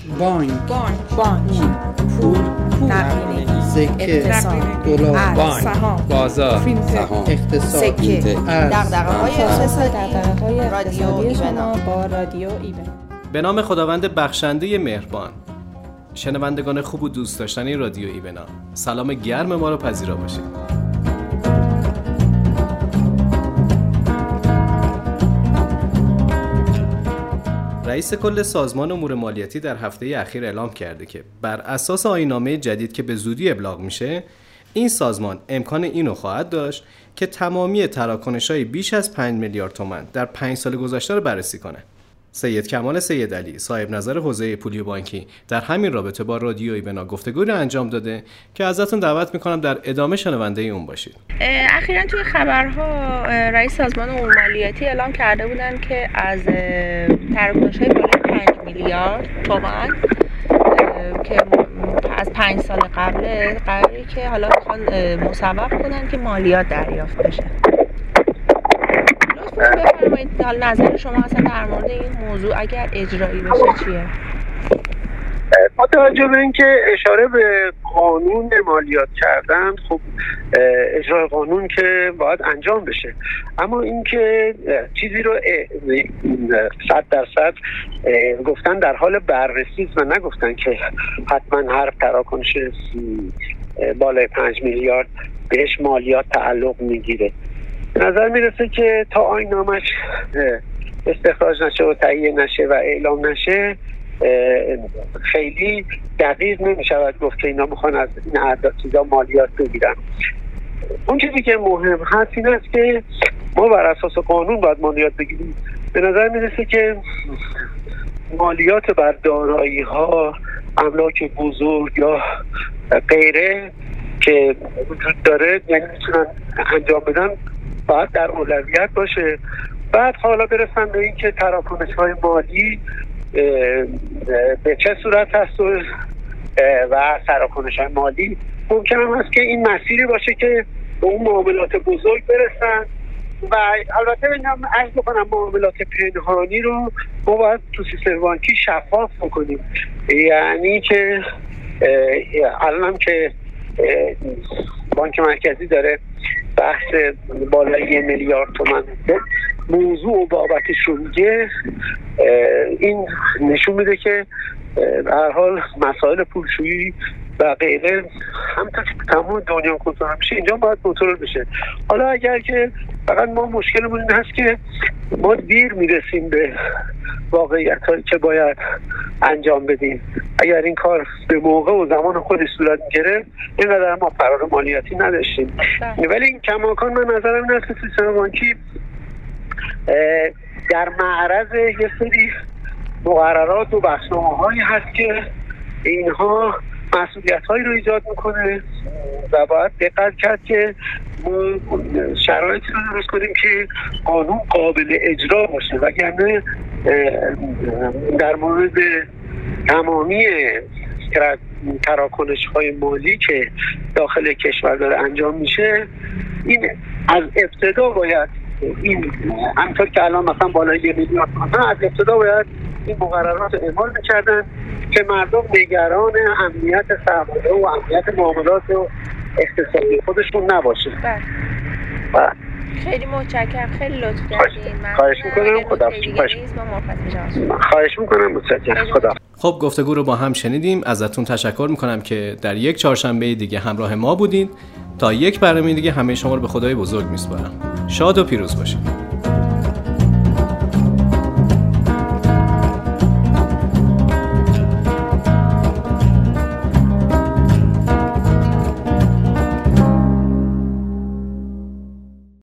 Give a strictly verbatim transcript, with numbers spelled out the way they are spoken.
بانک بانک بانک پول نقدینگی سکه اقتصاد دلار بانک سهام بازار فینتک اقتصاد سکه ارز دغدغه‌های اقتصادی دغدغه‌های رادیو اقتصادی شما ایونا. با رادیو ایونا. به نام خداوند بخشنده مهربان. شنوندگان خوب و دوست داشتنی رادیو ایونا، سلام گرم ما رو پذیرا باشید. رئیس کل سازمان امور مالیاتی در هفته اخیر اعلام کرده که بر اساس آیین‌نامه جدید که به زودی ابلاغ میشه، این سازمان امکان اینو خواهد داشت که تمامی تراکنش‌های بیش از پنج میلیارد تومان در پنج سال گذشته رو بررسی کنه. سید کمال سید علی، صاحب نظر حوزه پولی و بانکی، در همین رابطه با رادیو ایونا گفتگوی رو انجام داده که ازتون دعوت میکنم در ادامه شنونده اون باشید. اخیراً توی خبرها رئیس سازمان امور مالیاتی اعلام کرده بودن که از تراکنش‌های بالای پنج میلیارد تومان که از پنج سال قبل قراره که حالا میخوان مصوب کنن که مالیات دریافت بشه. بفرمایید حال نظر شما اصلا در مورد این موضوع اگر اجرایی بشه چیه؟ با توجه به اینکه اشاره به قانون مالیات کردن، خب اجرای قانون که باید انجام بشه، اما اینکه چیزی رو صد درصد گفتن در حال بررسی و نگفتن که حتما هر تراکنش بالای پنج میلیارد بهش مالیات تعلق میگیره. نظر میرسه که تا آیین‌نامه‌اش استخراج نشه و تهیه نشه و اعلام نشه خیلی دقیق نمیشود گفت که اینا میخوان از این اعداد چیزا مالیات بگیرن. اون چیزی که مهم هست این است که ما بر اساس قانون باید مالیات بگیریم. به نظر میرسه که مالیات بر دارایی ها، املاک بزرگ یا غیره که وجود داره یعنی میتونن انجام بدن باید در اولویت باشه. بعد حالا برسن به این که تراکنش های مالی به چه صورت هست و تراکنش های مالی ممکن هم هست که این مسیری باشه که به اون معاملات بزرگ برسن و البته اینم عرض بکنم معاملات پنهانی رو ما باید تو سیستم بانکی شفاف بکنیم. یعنی که الان هم که بانک مرکزی داره بحث بالای یه میلیارد تومان موضوع بابتش رو میگه، این نشون میده که به هر حال مسائل پولشویی و غیره همونطور که تمام دنیا کنترل میشه اینجا باید کنترل بشه. حالا اگر که فقط ما مشکلمون این هست که ما دیر میرسیم به واقعیت هایی که باید انجام بدیم. اگر این کار به موقع و زمان خودش صورت میگیره اینقدر ما فرار مالیاتی نداشتیم. ولی این کماکان من نظرم این است که سیستم بانکی در معرض یه سری مقررات و بحثنامه هایی هست که اینها مسئولیت هایی رو ایجاد میکنه و باید دقت کرد که ما شرایطی رو درست کنیم که قانون قابل اجرا باشه، وگرنه در مورد تمامی تراکنش های مالی که داخل کشور داره انجام میشه این از ابتدا باید این همطور که الان مثلا بالای یه میلیارد تومان از ابتدا باید این مقررات رو اعمال می‌کردن که مردم نگران امنیت سرمایه و امنیت معاملات و اقتصادی خودشون نباشه. بله. خیلی متشکرم، خیلی لطف کردین. خواهش می‌کنم. خدا خواهش می‌کنم. متشکرم. خدا. خب گفتگو رو با هم شنیدیم. ازتون تشکر می‌کنم که در یک چهارشنبه دیگه همراه ما بودین. تا یک برنامه دیگه همه شما رو به خدای بزرگ می‌سپارم. شاد و پیروز باشید.